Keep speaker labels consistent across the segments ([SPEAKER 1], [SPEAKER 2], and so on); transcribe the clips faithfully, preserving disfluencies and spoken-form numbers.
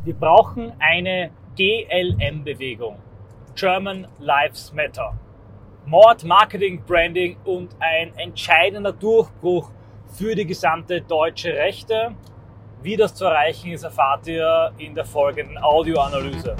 [SPEAKER 1] Wir brauchen eine G L M-Bewegung. German Lives Matter. Mord, Marketing, Branding und ein entscheidender Durchbruch für die gesamte deutsche Rechte. Wie das zu erreichen ist, erfahrt ihr in der folgenden Audioanalyse.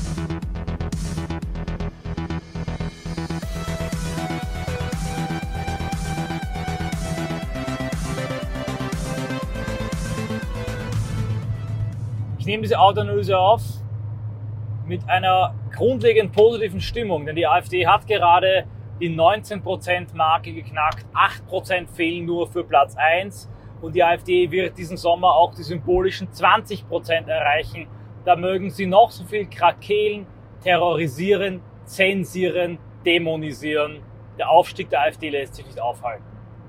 [SPEAKER 1] Ich nehme diese Audioanalyse auf mit einer grundlegend positiven Stimmung, denn die AfD hat gerade die neunzehn Prozent Marke geknackt, acht Prozent fehlen nur für Platz eins und die AfD wird diesen Sommer auch die symbolischen zwanzig Prozent erreichen. Da mögen sie noch so viel krakeelen, terrorisieren, zensieren, dämonisieren. Der Aufstieg der AfD lässt sich nicht aufhalten.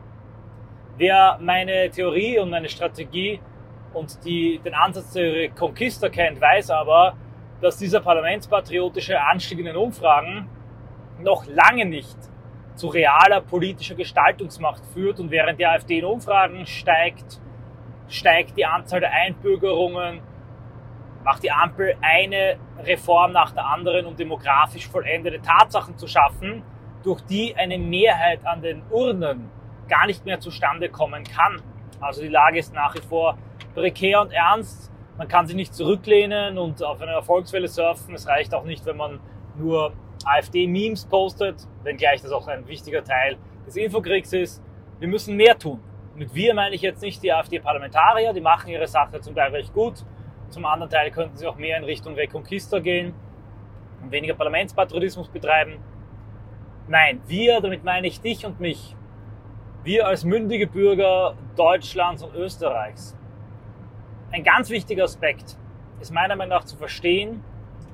[SPEAKER 1] Wer meine Theorie und meine Strategie und die, den Ansatz der Reconquista kennt, weiß aber, dass dieser parlamentspatriotische Anstieg in den Umfragen noch lange nicht zu realer politischer Gestaltungsmacht führt. Und während die AfD in Umfragen steigt, steigt die Anzahl der Einbürgerungen, macht die Ampel eine Reform nach der anderen, um demografisch vollendete Tatsachen zu schaffen, durch die eine Mehrheit an den Urnen gar nicht mehr zustande kommen kann. Also die Lage ist nach wie vor prekär und ernst. Man kann sich nicht zurücklehnen und auf einer Erfolgswelle surfen. Es reicht auch nicht, wenn man nur AfD-Memes postet, wenngleich das auch ein wichtiger Teil des Infokriegs ist. Wir müssen mehr tun. Mit wir meine ich jetzt nicht die AfD-Parlamentarier, die machen ihre Sache zum Teil recht gut. Zum anderen Teil könnten sie auch mehr in Richtung Reconquista gehen und weniger Parlamentspatriotismus betreiben. Nein, wir, damit meine ich dich und mich. Wir als mündige Bürger Deutschlands und Österreichs. Ein ganz wichtiger Aspekt ist meiner Meinung nach zu verstehen,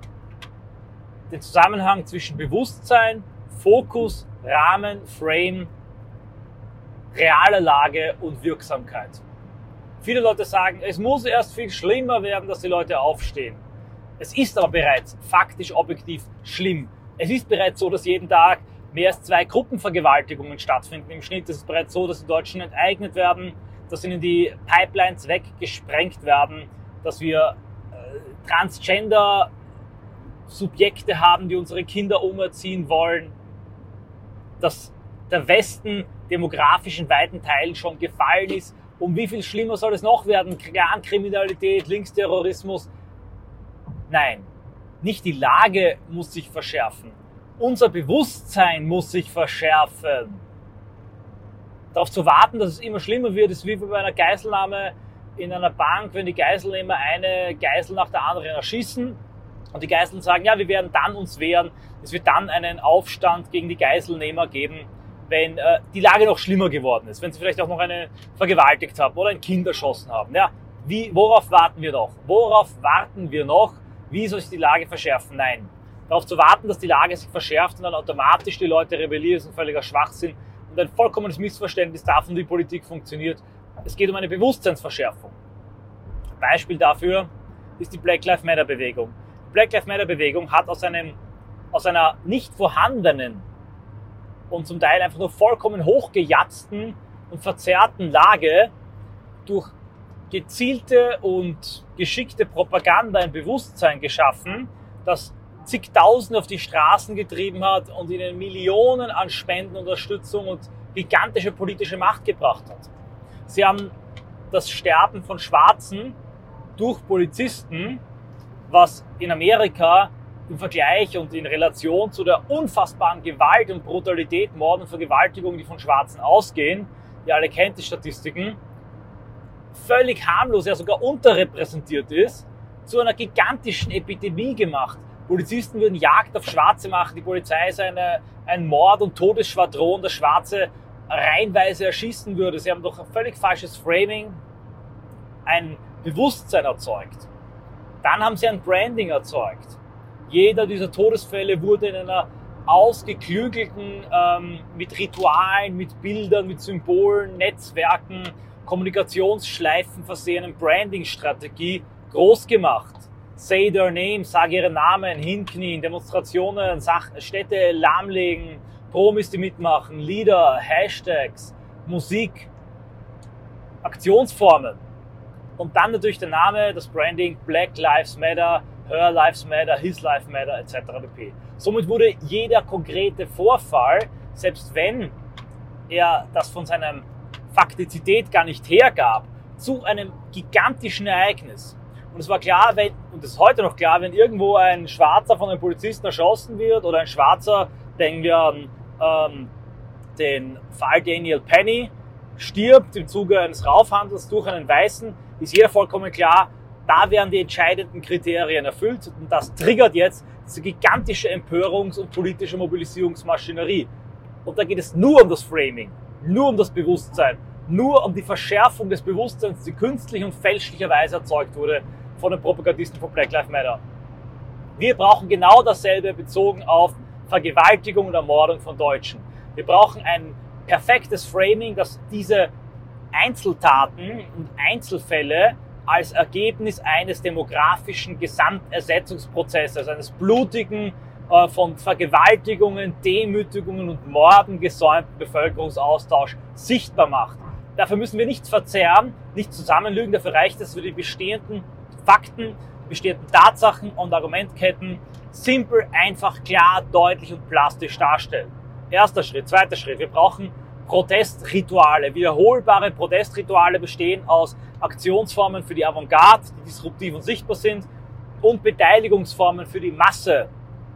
[SPEAKER 1] den Zusammenhang zwischen Bewusstsein, Fokus, Rahmen, Frame, realer Lage und Wirksamkeit. Viele Leute sagen, es muss erst viel schlimmer werden, dass die Leute aufstehen. Es ist aber bereits faktisch objektiv schlimm. Es ist bereits so, dass jeden Tag mehr als zwei Gruppenvergewaltigungen stattfinden. Im Schnitt ist es bereits so, dass die Deutschen enteignet werden, dass ihnen die Pipelines weggesprengt werden, dass wir äh, Transgender-Subjekte haben, die unsere Kinder umerziehen wollen, dass der Westen demografisch in weiten Teilen schon gefallen ist. Um wie viel schlimmer soll es noch werden? Clankriminalität, Linksterrorismus? Nein, nicht die Lage muss sich verschärfen. Unser Bewusstsein muss sich verschärfen. Darauf zu warten, dass es immer schlimmer wird, ist wie bei einer Geiselnahme in einer Bank, wenn die Geiselnehmer eine Geisel nach der anderen erschießen und die Geiseln sagen, ja, wir werden dann uns wehren. Es wird dann einen Aufstand gegen die Geiselnehmer geben, wenn äh, die Lage noch schlimmer geworden ist, wenn sie vielleicht auch noch eine vergewaltigt haben oder ein Kind erschossen haben. Ja, wie, worauf warten wir noch? Worauf warten wir noch? Wie soll sich die Lage verschärfen? Nein. Darauf zu warten, dass die Lage sich verschärft und dann automatisch die Leute rebellieren, ist ein völliger Schwachsinn und ein vollkommenes Missverständnis davon, wie Politik funktioniert. Es geht um eine Bewusstseinsverschärfung. Ein Beispiel dafür ist die Black Lives Matter Bewegung. Die Black Lives Matter Bewegung hat aus, einem, aus einer nicht vorhandenen und zum Teil einfach nur vollkommen hochgejatzten und verzerrten Lage durch gezielte und geschickte Propaganda ein Bewusstsein geschaffen, das zigtausende auf die Straßen getrieben hat und ihnen Millionen an Spendenunterstützung und gigantische politische Macht gebracht hat. Sie haben das Sterben von Schwarzen durch Polizisten, was in Amerika im Vergleich und in Relation zu der unfassbaren Gewalt und Brutalität, Mord und Vergewaltigung, die von Schwarzen ausgehen, ihr alle kennt die Statistiken, völlig harmlos, ja sogar unterrepräsentiert ist, zu einer gigantischen Epidemie gemacht. Polizisten würden Jagd auf Schwarze machen, die Polizei ist eine, ein Mord- und Todesschwadron, das Schwarze reihenweise erschießen würde. Sie haben doch ein völlig falsches Framing, ein Bewusstsein erzeugt. Dann haben sie ein Branding erzeugt. Jeder dieser Todesfälle wurde in einer ausgeklügelten, ähm, mit Ritualen, mit Bildern, mit Symbolen, Netzwerken, Kommunikationsschleifen versehenen Branding-Strategie groß gemacht. Say their name, sag ihren Namen, hinknien, Demonstrationen, Sach- Städte lahmlegen, Promis, die mitmachen, Lieder, Hashtags, Musik, Aktionsformen. Und dann natürlich der Name, das Branding Black Lives Matter, Her Lives Matter, His Life Matter et cetera pp. Somit wurde jeder konkrete Vorfall, selbst wenn er das von seiner Faktizität gar nicht hergab, zu einem gigantischen Ereignis. Und es war klar, wenn, und es ist heute noch klar, wenn irgendwo ein Schwarzer von einem Polizisten erschossen wird oder ein Schwarzer, denken wir an ähm, den Fall Daniel Penny, stirbt im Zuge eines Raufhandels durch einen Weißen, ist jeder vollkommen klar, da werden die entscheidenden Kriterien erfüllt und das triggert jetzt diese gigantische Empörungs- und politische Mobilisierungsmaschinerie. Und da geht es nur um das Framing, nur um das Bewusstsein, nur um die Verschärfung des Bewusstseins, die künstlich und fälschlicherweise erzeugt wurde von den Propagandisten von Black Lives Matter. Wir brauchen genau dasselbe bezogen auf Vergewaltigung und Ermordung von Deutschen. Wir brauchen ein perfektes Framing, das diese Einzeltaten und Einzelfälle als Ergebnis eines demografischen Gesamtersetzungsprozesses, eines blutigen, äh, von Vergewaltigungen, Demütigungen und Morden gesäumten Bevölkerungsaustausch sichtbar macht. Dafür müssen wir nichts verzerren, nicht zusammenlügen, dafür reicht es, dass wir die bestehenden Fakten, bestehenden Tatsachen und Argumentketten simpel, einfach, klar, deutlich und plastisch darstellen. Erster Schritt. Zweiter Schritt. Wir brauchen Protestrituale. Wiederholbare Protestrituale bestehen aus Aktionsformen für die Avantgarde, die disruptiv und sichtbar sind, und Beteiligungsformen für die Masse,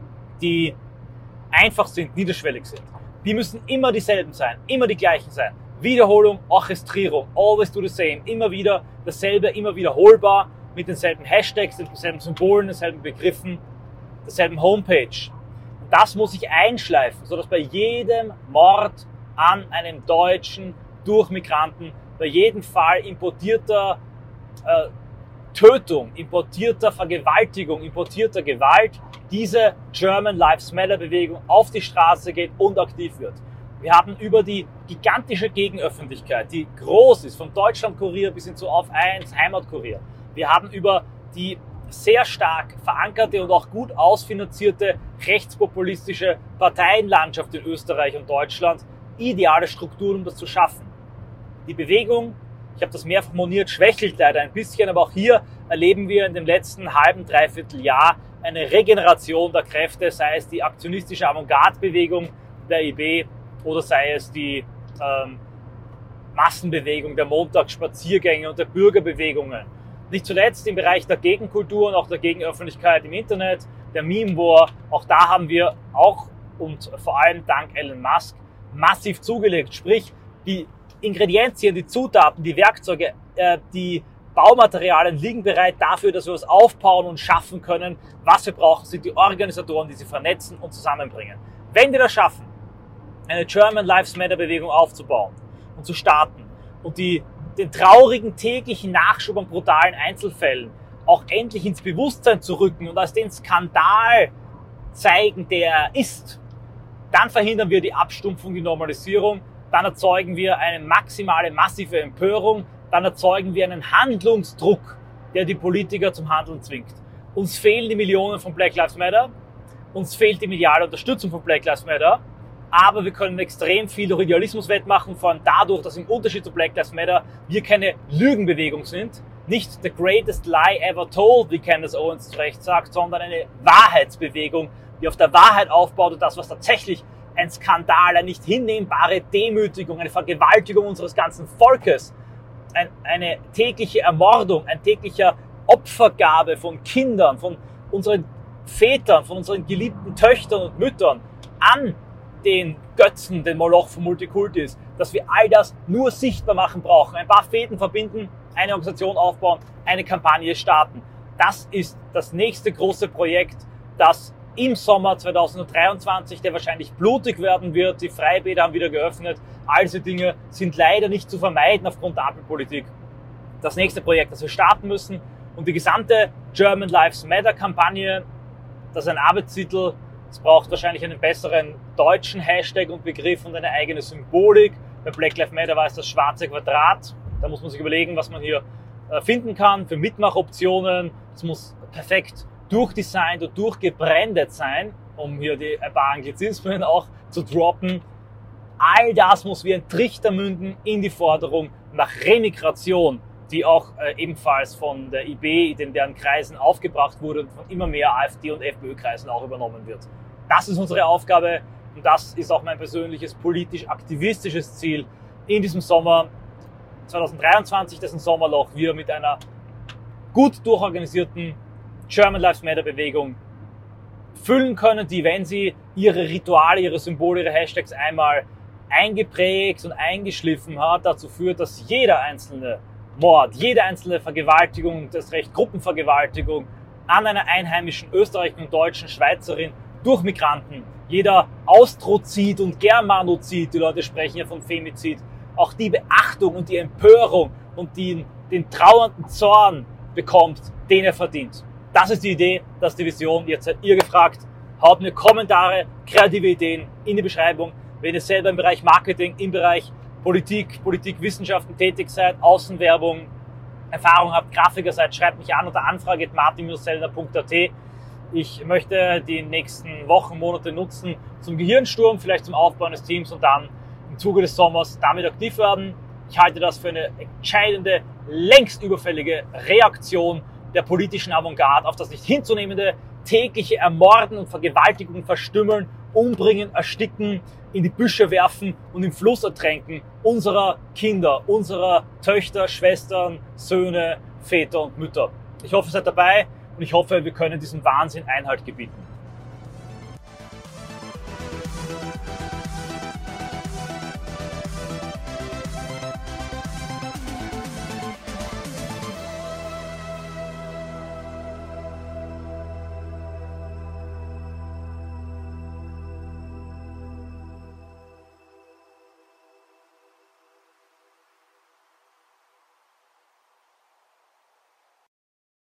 [SPEAKER 1] die einfach sind, niederschwellig sind. Die müssen immer dieselben sein, immer die gleichen sein. Wiederholung, Orchestrierung, always do the same. Immer wieder dasselbe, immer wiederholbar, mit denselben Hashtags, denselben Symbolen, denselben Begriffen, derselben Homepage. Und das muss sich einschleifen, sodass bei jedem Mord an einem Deutschen durch Migranten, bei jedem Fall importierter äh, Tötung, importierter Vergewaltigung, importierter Gewalt, diese German Lives Matter Bewegung auf die Straße geht und aktiv wird. Wir haben über die gigantische Gegenöffentlichkeit, die groß ist, vom Deutschlandkurier bis hin zu Auf eins, Heimatkurier. Wir haben über die sehr stark verankerte und auch gut ausfinanzierte rechtspopulistische Parteienlandschaft in Österreich und Deutschland ideale Strukturen, um das zu schaffen. Die Bewegung, ich habe das mehrfach moniert, schwächelt leider ein bisschen, aber auch hier erleben wir in dem letzten halben, dreiviertel Jahr eine Regeneration der Kräfte, sei es die aktionistische Avantgarde-Bewegung der I B oder sei es die ähm, Massenbewegung der Montagsspaziergänge und der Bürgerbewegungen. Nicht zuletzt im Bereich der Gegenkultur und auch der Gegenöffentlichkeit im Internet, der Meme-War, auch da haben wir auch und vor allem dank Elon Musk massiv zugelegt. Sprich, die Ingredienzien, die Zutaten, die Werkzeuge, äh, die Baumaterialien liegen bereit dafür, dass wir was aufbauen und schaffen können. Was wir brauchen, sind die Organisatoren, die sie vernetzen und zusammenbringen. Wenn wir das schaffen, eine German Lives Matter Bewegung aufzubauen und zu starten und die, den traurigen täglichen Nachschub an brutalen Einzelfällen auch endlich ins Bewusstsein zu rücken und als den Skandal zeigen, der er ist, dann verhindern wir die Abstumpfung, die Normalisierung, dann erzeugen wir eine maximale, massive Empörung, dann erzeugen wir einen Handlungsdruck, der die Politiker zum Handeln zwingt. Uns fehlen die Millionen von Black Lives Matter, uns fehlt die mediale Unterstützung von Black Lives Matter, aber wir können extrem viel durch Idealismus wettmachen, vor allem dadurch, dass im Unterschied zu Black Lives Matter wir keine Lügenbewegung sind, nicht the greatest lie ever told, wie Candace Owens zu Recht sagt, sondern eine Wahrheitsbewegung, die auf der Wahrheit aufbaut und das, was tatsächlich ein Skandal, eine nicht hinnehmbare Demütigung, eine Vergewaltigung unseres ganzen Volkes, ein, eine tägliche Ermordung, ein täglicher Opfergabe von Kindern, von unseren Vätern, von unseren geliebten Töchtern und Müttern an den Götzen, den Moloch von Multikulti ist, dass wir all das nur sichtbar machen brauchen, ein paar Fäden verbinden, eine Organisation aufbauen, eine Kampagne starten. Das ist das nächste große Projekt, das im Sommer zweitausenddreiundzwanzig, der wahrscheinlich blutig werden wird. Die Freibäder haben wieder geöffnet. All diese Dinge sind leider nicht zu vermeiden aufgrund der Ampelpolitik. Das nächste Projekt, das wir starten müssen und die gesamte German Lives Matter Kampagne, das ist ein Arbeitstitel. Es braucht wahrscheinlich einen besseren deutschen Hashtag und Begriff und eine eigene Symbolik. Bei Black Lives Matter war es das schwarze Quadrat. Da muss man sich überlegen, was man hier finden kann für Mitmachoptionen. Es muss perfekt durchdesignt und durchgebrandet sein, um hier die, ein paar Anglizismen auch zu droppen. All das muss wie ein Trichter münden in die Forderung nach Remigration die auch äh, ebenfalls von der I B in deren Kreisen aufgebracht wurde und von immer mehr AfD und FPÖ-Kreisen auch übernommen wird. Das ist unsere Aufgabe und das ist auch mein persönliches politisch-aktivistisches Ziel in diesem Sommer zwanzig dreiundzwanzig, dessen Sommerloch wir mit einer gut durchorganisierten German Lives Matter Bewegung füllen können, die, wenn sie ihre Rituale, ihre Symbole, ihre Hashtags einmal eingeprägt und eingeschliffen hat, dazu führt, dass jeder einzelne Mord, jede einzelne Vergewaltigung, das Recht Gruppenvergewaltigung an einer einheimischen Österreicherin, Deutschen, Schweizerin durch Migranten, jeder Austrozid und Germanozid, die Leute sprechen ja von Femizid, auch die Beachtung und die Empörung und den, den trauernden Zorn bekommt, den er verdient. Das ist die Idee, das ist die Vision. Jetzt seid ihr gefragt. Haut mir Kommentare, kreative Ideen in die Beschreibung. Wenn ihr selber im Bereich Marketing, im Bereich Politik, Politikwissenschaften tätig seid, Außenwerbung, Erfahrung habt, Grafiker seid, schreibt mich an unter anfrage at martin dash sellner punkt a t. Ich möchte die nächsten Wochen, Monate nutzen zum Gehirnsturm, vielleicht zum Aufbauen des Teams und dann im Zuge des Sommers damit aktiv werden. Ich halte das für eine entscheidende, längst überfällige Reaktion der politischen Avantgarde auf das nicht hinzunehmende tägliche Ermorden und Vergewaltigen, Verstümmeln, Umbringen, Ersticken, in die Büsche werfen und im Fluss ertränken unserer Kinder, unserer Töchter, Schwestern, Söhne, Väter und Mütter. Ich hoffe, ihr seid dabei und ich hoffe, wir können diesem Wahnsinn Einhalt gebieten.